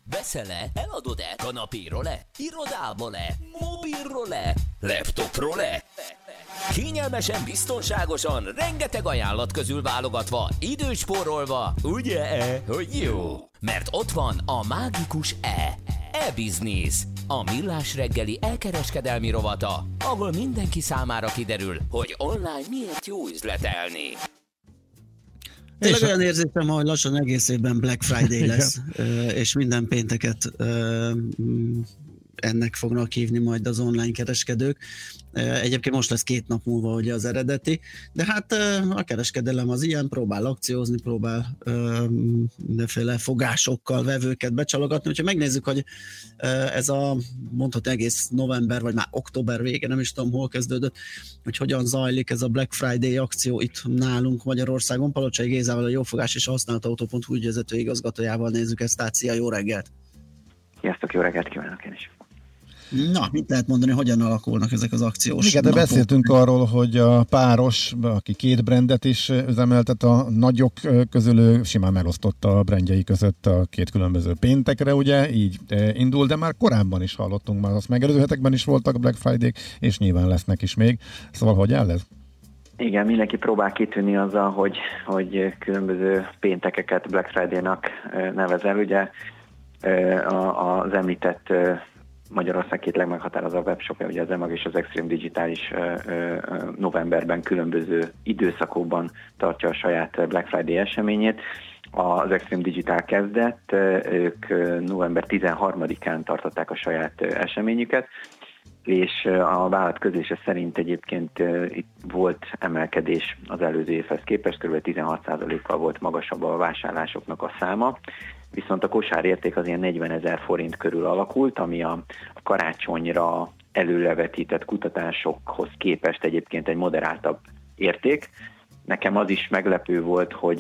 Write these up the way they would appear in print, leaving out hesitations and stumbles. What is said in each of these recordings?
Veszel-e? Eladod-e? Kanapéról-e? Irodából-e? Mobilról-e? Laptopról-e? Kényelmesen, biztonságosan, rengeteg ajánlat közül válogatva, időspórolva, ugye-e, hogy jó? Mert ott van a mágikus e-business, a millás reggeli elkereskedelmi rovata, ahol mindenki számára kiderül, hogy online miért jó üzletelni. Tényleg olyan érzésem, hogy lassan egész évben Black Friday lesz, és minden pénteket ennek fognak hívni majd az online kereskedők. Egyébként most lesz 2 nap múlva ugye az eredeti, de hát a kereskedelem az ilyen, próbál akciózni, próbál mindenféle fogásokkal vevőket becsalogatni. Úgyhogy megnézzük, hogy ez a mondhatni egész november, vagy már október vége, nem is tudom hol kezdődött, hogy hogyan zajlik ez a Black Friday akció itt nálunk Magyarországon. Palocsai Gézával, a Jófogás és a Használatautó.hu ügyvezető igazgatójával nézzük ezt át. Szia, jó reggelt! Sziasztok, jó reggelt kívánok én is! Na, mit lehet mondani, hogyan alakulnak ezek az akciós igen, de napok? beszéltünk arról, hogy a páros, aki 2 brandet is üzemeltet, a nagyok közül simán megosztotta a brandjei között a 2 különböző péntekre, ugye, így indul, de már korábban is hallottunk, már az megelőző hetekben is voltak Black Friday-k, és nyilván lesznek is még. Szóval hogy áll ez? Igen, mindenki próbál kitűnni azzal, hogy különböző péntekeket Black Friday-nak nevezel. Ugye az említett Magyarország 2 legmeghatározóbb webshopja, ugye az EMAG és az Extreme Digital is novemberben különböző időszakokban tartja a saját Black Friday eseményét. Az Extreme Digital kezdett, ők november 13-án tartották a saját eseményüket, és a vállalat közlése szerint egyébként itt volt emelkedés az előző évhez képest, kb. 16%-kal volt magasabb a vásárlásoknak a száma, viszont a kosárérték az ilyen 40 000 forint körül alakult, ami a karácsonyra előrevetített kutatásokhoz képest egyébként egy moderáltabb érték. Nekem az is meglepő volt, hogy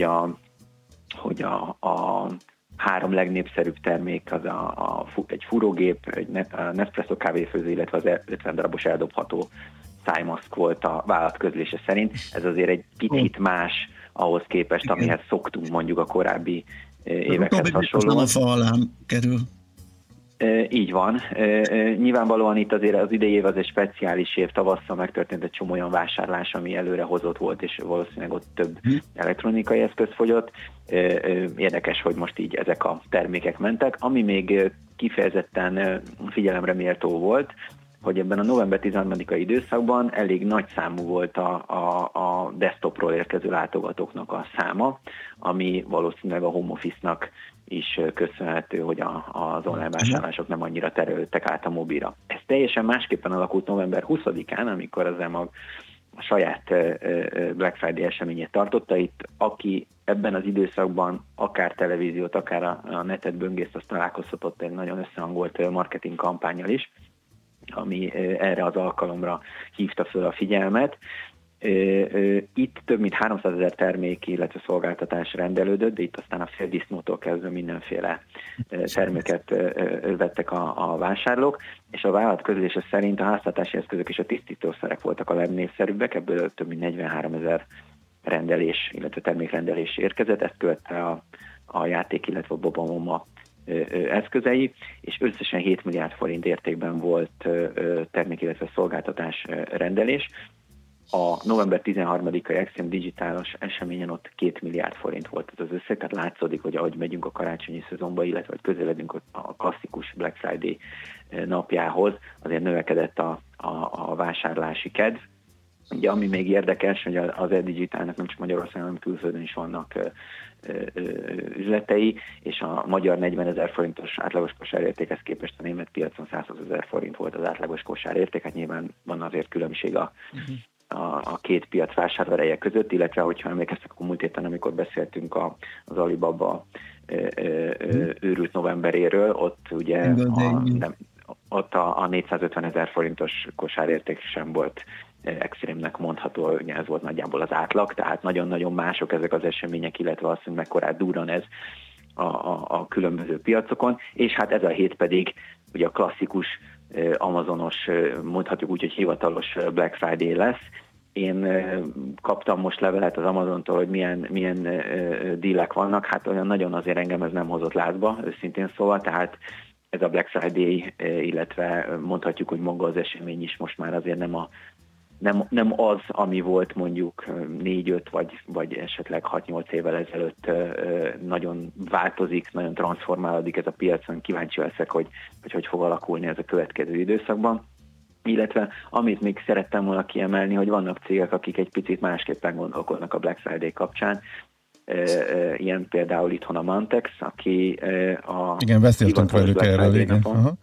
a 3 legnépszerűbb termék az egy fúrógép, egy Nespresso kávéfőző, illetve az 50 darabos eldobható szájmaszk volt a vállalat közlése szerint. Ez azért egy picit más ahhoz képest, amihez szoktunk mondjuk a korábbi évekhez hasonlóan. A fa alá kerül. Így van. Nyilvánvalóan itt azért az idei év az egy speciális év, tavasszal megtörtént egy csomó olyan vásárlás, ami előre hozott volt, és valószínűleg ott több elektronikai eszköz fogyott. Érdekes, hogy most így ezek a termékek mentek. Ami még kifejezetten figyelemre méltó volt, hogy ebben a november 13-ai időszakban elég nagy számú volt a desktopról érkező látogatóknak a száma, ami valószínűleg a home office-nak is köszönhető, hogy az online vásárlások nem annyira terelődtek át a mobilra. Ez teljesen másképpen alakult november 20-án, amikor az EMAG a saját Black Friday eseményét tartotta. Itt aki ebben az időszakban akár televíziót, akár a netet böngészt, azt találkozhatott egy nagyon összehangolt marketing kampánnyal is, ami erre az alkalomra hívta föl a figyelmet. Itt több mint 300 000 termék, illetve szolgáltatás rendelődött, de itt aztán a féldisznótól kezdve mindenféle terméket vettek a vásárlók, és a vállalat közlése szerint a háztartási eszközök és a tisztítószerek voltak a legnépszerűbbek, ebből több mint 43 000 rendelés, illetve termékrendelés érkezett, ezt követte a játék, illetve a Bobamoma eszközei, és összesen 7 milliárd forint értékben volt termék, illetve szolgáltatás rendelés. A november 13-ai Extreme Digitálos eseményen ott 2 milliárd forint volt ez az összeg, tehát látszódik, hogy ahogy megyünk a karácsonyi szezonba, illetve hogy közeledünk a klasszikus Black Friday napjához, azért növekedett a vásárlási kedv. Ugye, ami még érdekes, hogy az e-digitálnak nem csak Magyarországon, hanem külföldön is vannak üzletei, és a magyar 40 000 forintos átlagos kosárértékhez képest a német piacon 120 000 forint volt az átlagos kosárérték, hát nyilván van azért különbség a 2 piac vásárvereje között, illetve hogyha emlékeztek, akkor múlt héten, amikor beszéltünk az Alibaba őrült novemberéről, ott ugye a 450 000 forintos kosárérték sem volt extrémnek mondható, ugye ez volt nagyjából az átlag, tehát nagyon-nagyon mások ezek az események, illetve azt, hogy mekkorát durran ez a különböző piacokon, és hát ez a hét pedig ugye a klasszikus Amazonos, mondhatjuk úgy, hogy hivatalos Black Friday lesz. én kaptam most levelet az Amazontól, hogy milyen dílek vannak, hát olyan nagyon azért engem ez nem hozott lázba, őszintén szóval, tehát ez a Black Friday, illetve mondhatjuk, hogy maga az esemény is most már azért nem az, ami volt mondjuk 4-5 vagy esetleg 6-8 évvel ezelőtt. Nagyon változik, nagyon transformálódik ez a piacon, kíváncsi leszek, hogy fog alakulni ez a következő időszakban. Illetve amit még szerettem volna kiemelni, hogy vannak cégek, akik egy picit másképpen gondolkodnak a Black Friday kapcsán. Ilyen például itthon a Mantex, aki igen, beszéltünk velük erről, igen.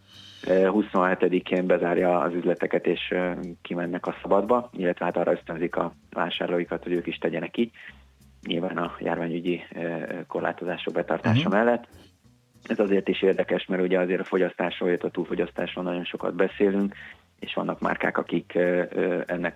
27-én bezárja az üzleteket, és kimennek a szabadba, illetve hát arra ösztönzik a vásárlóikat, hogy ők is tegyenek így, nyilván a járványügyi korlátozások betartása mellett. Ez azért is érdekes, mert ugye azért a fogyasztásról, illetve a túlfogyasztásról nagyon sokat beszélünk, és vannak márkák, akik ennek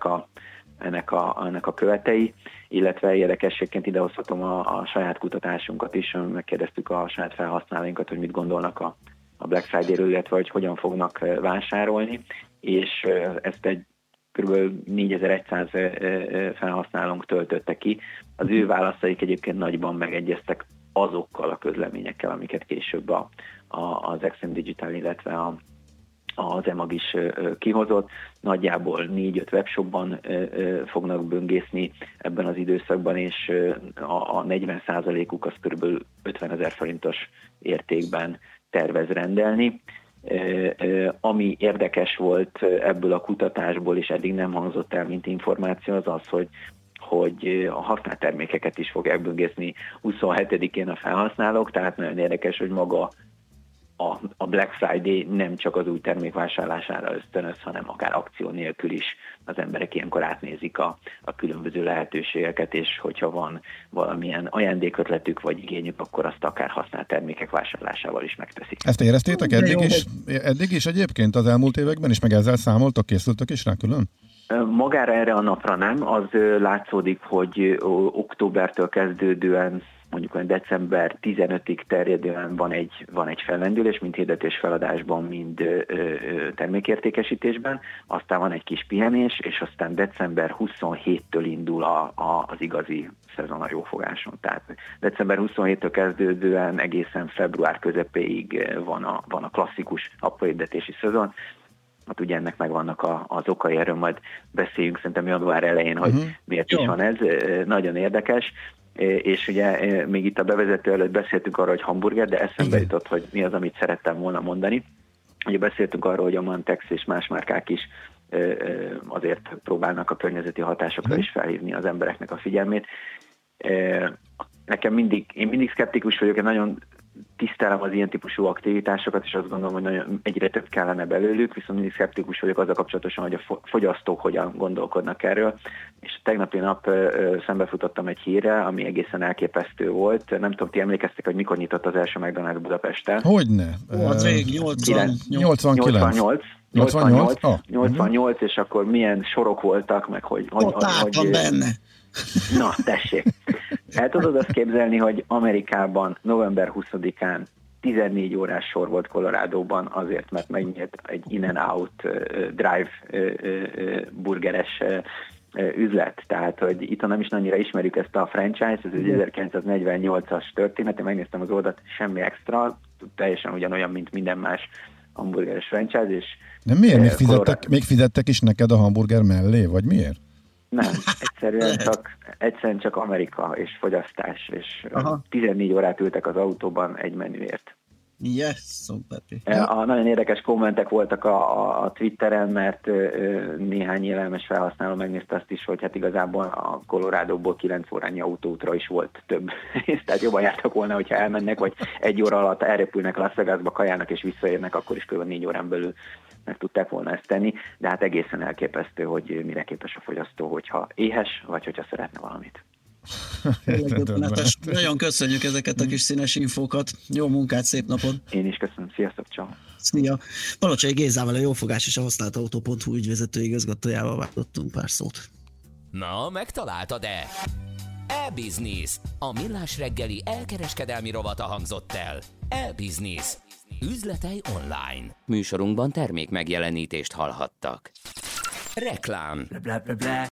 a követei, illetve érdekességként idehozhatom a saját kutatásunkat is, megkérdeztük a saját felhasználóinkat, hogy mit gondolnak a Black Friday-ről, illetve hogy hogyan fognak vásárolni, és ezt egy kb. 4100 felhasználónk töltötte ki. Az ő válaszaik egyébként nagyban megegyeztek azokkal a közleményekkel, amiket később az XM Digital, illetve az EMAG is kihozott. Nagyjából 4-5 webshopban fognak böngészni ebben az időszakban, és a 40%-uk az kb. 50 000 forintos értékben tervez rendelni. Ami érdekes volt ebből a kutatásból, és eddig nem hangzott el, mint információ, az az, hogy a használt termékeket is fogják böngészni 27-én a felhasználók, tehát nagyon érdekes, hogy maga a Black Friday nem csak az új termék vásárlására ösztönöz, hanem akár akció nélkül is az emberek ilyenkor átnézik a különböző lehetőségeket, és hogyha van valamilyen ajándékötletük vagy igényük, akkor azt akár használt termékek vásárlásával is megteszik. Ezt éreztétek eddig is egyébként az elmúlt években is, meg ezzel számoltak, készültök is rá külön? Magára erre a napra nem, az látszódik, hogy októbertől kezdődően mondjuk olyan december 15-ig terjedően van egy fellendülés, mind hirdetés feladásban, mind termékértékesítésben, aztán van egy kis pihenés, és aztán december 27-től indul az igazi szezon a jófogáson. Tehát december 27-től kezdődően egészen február közepéig van a klasszikus apróhirdetési szezon. Hát ugye ennek megvannak az okai, erről majd beszéljünk szerintem január elején, hogy miért is van ez. Nagyon érdekes. És ugye még itt a bevezető előtt beszéltünk arról, hogy hamburger, de eszembe jutott, hogy mi az, amit szerettem volna mondani. Ugye beszéltünk arról, hogy a Mantex és más márkák is azért próbálnak a környezeti hatásokra is felhívni az embereknek a figyelmét. Én mindig szkeptikus vagyok, én nagyon tisztelem az ilyen típusú aktivitásokat, és azt gondolom, hogy egyre több kellene belőlük, viszont mindig szkeptikus vagyok azzal kapcsolatosan, hogy a fogyasztók hogyan gondolkodnak erről. És tegnapi nap szembefutottam egy hírre, ami egészen elképesztő volt. Nem tudom, ti emlékeztek, hogy mikor nyitott az első McDonald's Budapesten? Hogyne. Az rég, 88, és akkor milyen sorok voltak, meg hogy benne. Na, tessék. El tudod azt képzelni, hogy Amerikában november 20-án 14 órás sor volt Colorado-ban azért, mert megnyílt egy In-N-Out drive burgeres üzlet. Tehát, hogy itt nem is annyira ismerjük ezt a franchise, ez egy 1948-as történet, én megnéztem az oldalt, semmi extra, teljesen ugyanolyan, mint minden más hamburgeres franchise. És de miért? Még fizettek is neked a hamburger mellé, vagy miért? Nem, egyszerűen csak Amerika és fogyasztás, és 14 órát ültek az autóban egy menüért. Yes, so Pepi. Nagyon érdekes kommentek voltak a Twitteren, mert néhány élelmes felhasználó megnézte azt is, hogy hát igazából a Colorado-ból 9 órányi autóútra is volt több. Tehát jobban jártak volna, hogyha elmennek, vagy egy óra alatt elrepülnek Las Vegasba, kajálnak és visszaérnek, akkor is kb. 4 órán belül meg tudták volna ezt tenni, de hát egészen elképesztő, hogy mire képes a fogyasztó, hogyha éhes, vagy hogyha szeretne valamit. Nagyon köszönjük ezeket a kis színes infókat. Jó munkát, szép napot! Én is köszönöm, sziasztok, ciao. Szia! Palocsai Gézával, a Jófogás és a használtautó.hu ügyvezető igazgatójával váltottunk pár szót. Na, megtaláltad-e? E-Business, a millás reggeli elkereskedelmi rovata hangzott el. E-Business. Üzletei online. Műsorunkban termék megjelenítést hallhattak. Reklám.